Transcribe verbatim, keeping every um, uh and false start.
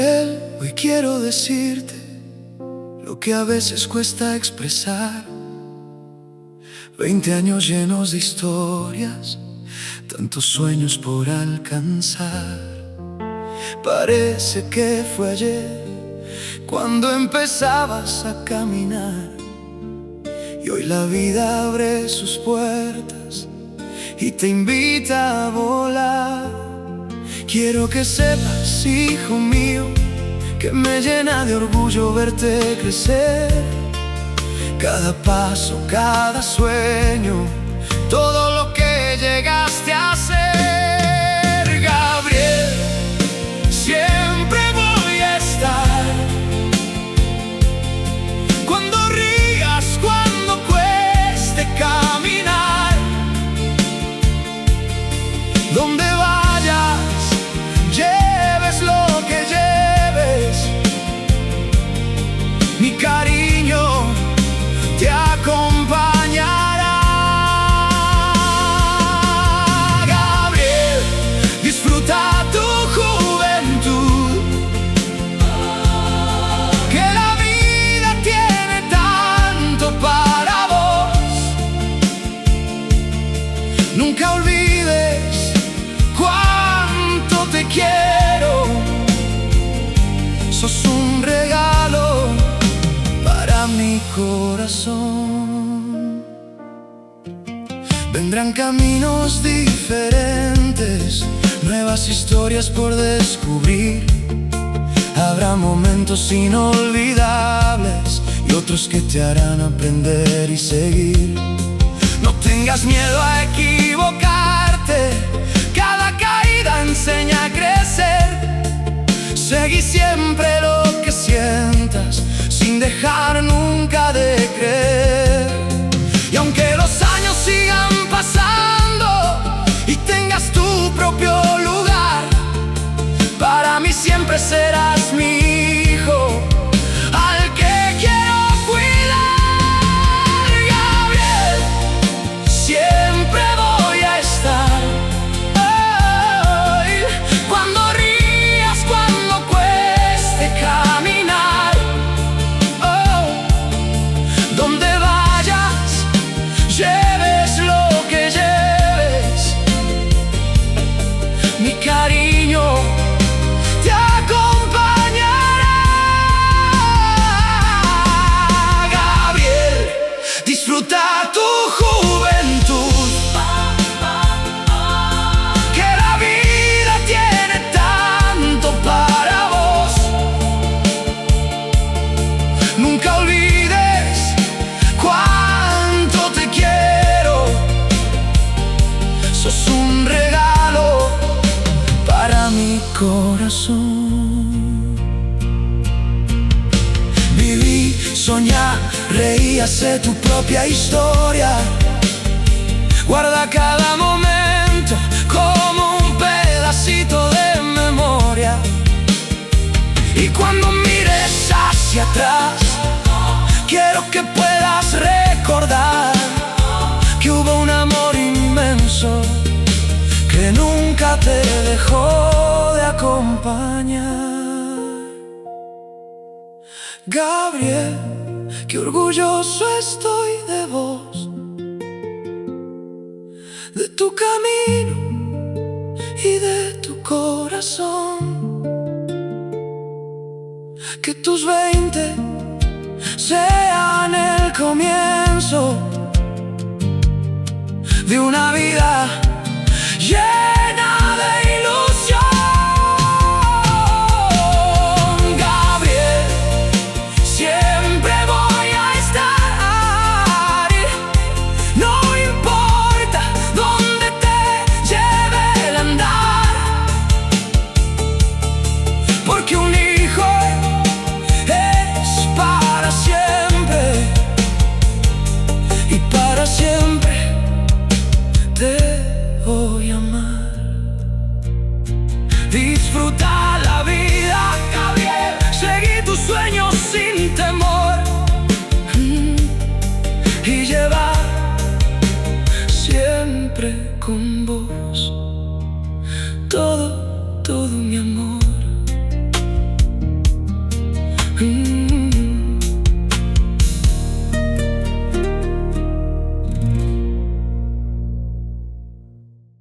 Gabriel, hoy quiero decirte lo que a veces cuesta expresar. Veinte años llenos de historias, tantos sueños por alcanzar. Parece que fue ayer cuando empezabas a caminar, y hoy la vida abre sus puertas y te invita a volar. Quiero que sepas, hijo mío, que me llena de orgullo verte crecer. Cada paso, cada sueño, todo lo que llegaste a ser. Gabriel, siempre voy a estar. Cuando rías, cuando cueste caminar, donde vayas, lleves lo que lleves, mi cariño te acompañará. Gabriel, disfruta tu juventud, que la vida tiene tanto para vos. Nunca olvides cuánto te quiero, sos un regalo para mi corazón. Vendrán caminos diferentes, nuevas historias por descubrir. Habrá momentos inolvidables y otros que te harán aprender y seguir. No tengas miedo a equivocarte, cada caída enseña a crecer. Seguí siempre lo que sientas, sin dejar nunca de creer. Y aunque los años sigan pasando y tengas tu propio lugar, para mí siempre serás mi hijo, al que quiero cuidar. Gabriel, siempre voy a estar. Ay, cuando rías, cuando cueste caminar, oh, donde vayas, lleves lo que lleves, mi cariño te acompañará. Gabriel, disfruta tu juventud, que la vida tiene tanto para vos. Nunca olvides cuánto te quiero, sos un regalo para mi corazón. Viví, soñá, reí, hacé tu propia historia. Guarda cada momento como un pedacito de memoria. Y cuando mires hacia atrás, quiero que puedas recordar que hubo un amor inmenso que nunca te dejó de acompañar. Gabriel, qué orgulloso estoy de vos, de tu camino y de tu corazón. Que tus veinte sean el comienzo de una vida llena de ilusión. Gabriel, siempre voy a estar, no importa dónde te lleve el andar, porque un hijo es para siempre y para siempre te voy a amar. Disfruta la vida, Gabriel, seguí tus sueños sin temor, mm, y llevar siempre con vos todo, todo mi amor.